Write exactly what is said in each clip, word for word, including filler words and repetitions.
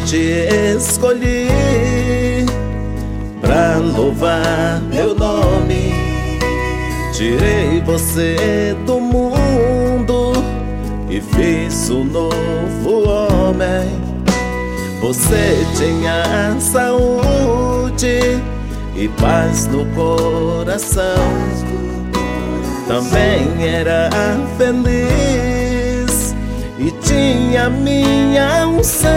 te escolhi pra louvar meu nome. Tirei você do mundo e fiz um novo homem. Você tinha saúde e paz no coração. Também era feliz e tinha minha unção.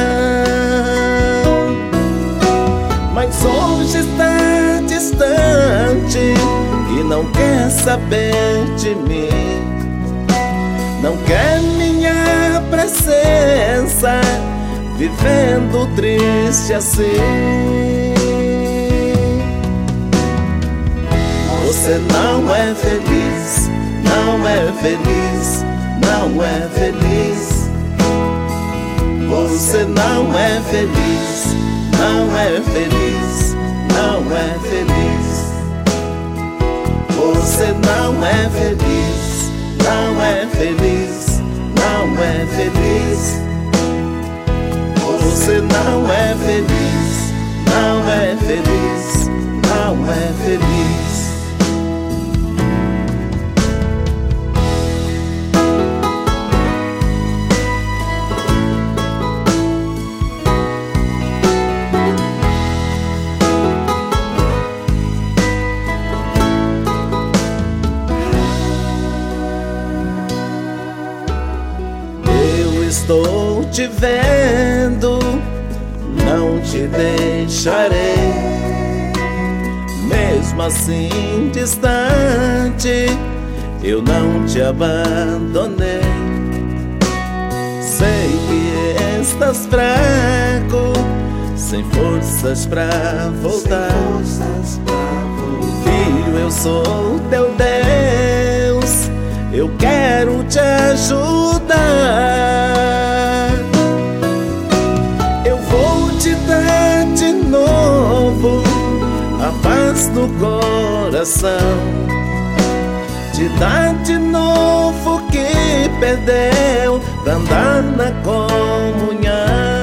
Mas hoje está distante e não quer saber de mim. Não quer minha presença, vivendo triste assim. Você não é feliz, não é feliz, não é feliz. Você não é feliz, não é feliz, não é feliz. Você não é feliz, não é feliz, não é feliz. Você não é feliz, não é feliz, não é feliz. Estou te vendo, não te deixarei. Mesmo assim distante, eu não te abandonei. Sei que estás fraco, sem forças pra voltar. Filho, eu sou teu Deus, eu quero te ajudar. Eu vou te dar de novo a paz no coração, te dar de novo o que perdeu pra andar na comunhão.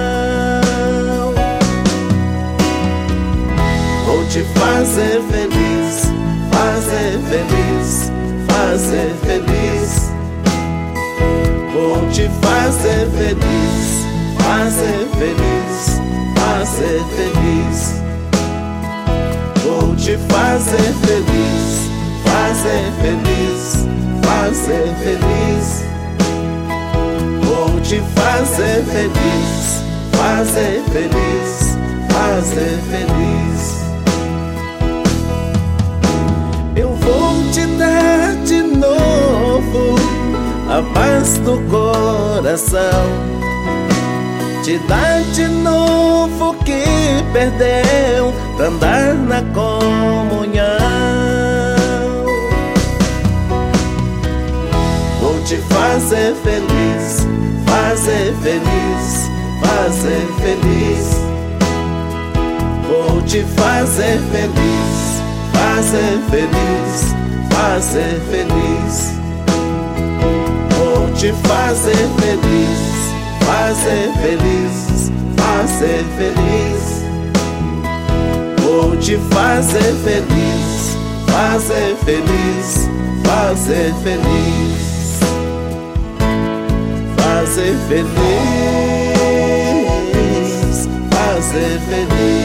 Vou te fazer feliz, fazer feliz, fazer feliz. Vou te fazer feliz, fazer feliz, fazer feliz. Vou te fazer feliz, fazer feliz, fazer feliz. Vou te fazer feliz, fazer feliz, fazer feliz. Eu vou te dar de novo a paz do coração, te dar de novo o que perdeu pra andar na comunhão. Vou te fazer feliz, fazer feliz, fazer feliz. Vou te fazer feliz, fazer feliz, fazer feliz. Vou te fazer feliz, fazer feliz, fazer feliz. Vou te fazer feliz, fazer feliz, fazer feliz. Fazer feliz, fazer feliz.